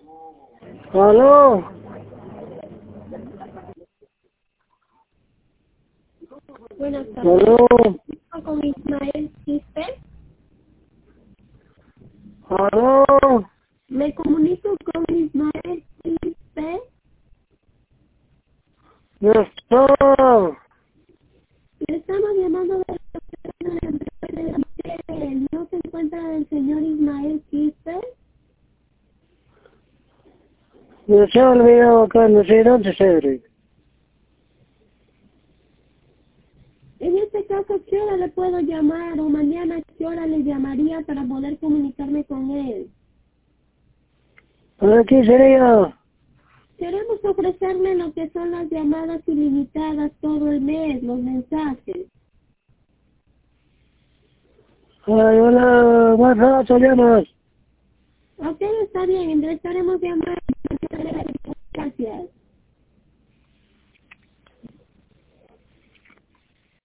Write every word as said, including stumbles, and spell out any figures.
Aló. Buenas tardes. Aló. Con Ismael Quispe. Aló. Me comunico con Ismael Quispe. No está. Le estamos llamando de no se encuentra el señor Ismael Quispe. No se ha olvidado acá, no sé dónde se abre. En este caso, ¿qué hora le puedo llamar? O mañana, ¿qué hora le llamaría para poder comunicarme con él? ¿Para qué sería? Queremos ofrecerle lo que son las llamadas ilimitadas todo el mes, los mensajes. Ay, hola, más rato llamas. Ok, está bien, le estaremos llamando.